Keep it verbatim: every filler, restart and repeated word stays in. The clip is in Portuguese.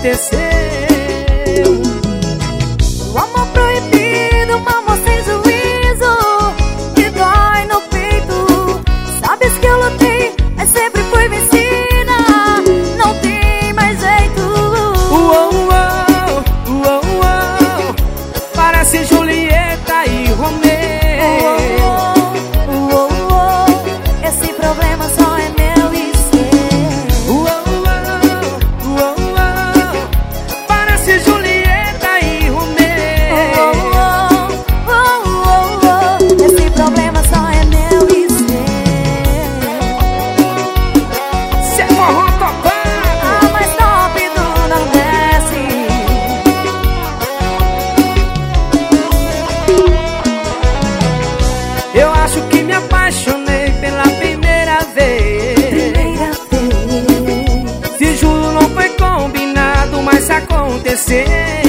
aconteceu. O amor proibido, um amor sem juízo, que dói no peito. Sabes que eu lutei, mas sempre fui vencida. Não tem mais jeito. Uou, uou, uou, uou. Parece Julieta e Romeu. Uou, uou, uou. Esse problema só é meu e seu. Uou, uou, uou, uou. Parece Julieta e Romeu. Uou, uou, uou. Esse problema só é meu e seu. Cê é forró topado. A mais top do Nordeste. Eu acho que me apaixonei pela primeira vez. Primeira vez. Se juro não foi combinado, mas aconteceu.